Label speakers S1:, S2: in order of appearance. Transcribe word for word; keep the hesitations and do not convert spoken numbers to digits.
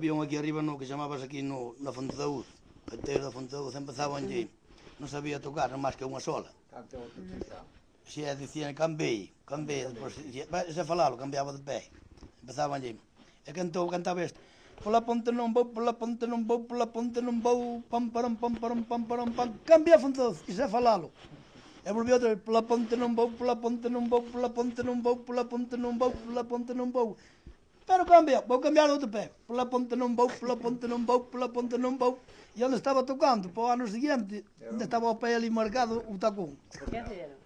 S1: había un aquí arriba no que chamabas aquí no, na Fonte da Uz. O gaiteiro da Fonte da Uz empezaban lle, non sabía tocar, non máis que unha sola. Se dicían cambei, cambei, despois, se falalo, cambiaba de pé. Empezaban lle, e cantou, cantaba este. Pola ponte non vou, pola ponte non vou, pola ponte non vou, pam, param, pam, param, pam, param, pam, cambia a Fonte da Uz, e se falalo. E volví outra vez, pola ponte non vou, pola ponte non vou, pola ponte non vou, pola ponte non vou, pola ponte non vou. Pero cambia, vou cambiar outro pé. Pola ponte non vou, pola ponte non vou, pola ponte non vou. E onde estaba tocando, para o ano seguinte, onde estaba o pé ali marcado, o tacón.
S2: Que hacían?